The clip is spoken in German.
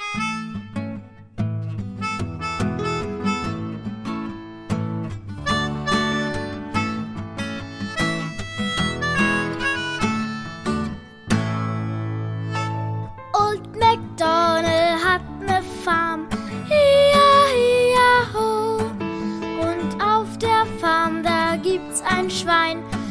Old MacDonald hat ne Farm, hi-ja, hi-ja, ho. Und auf der Farm, da gibt's ein Schwein,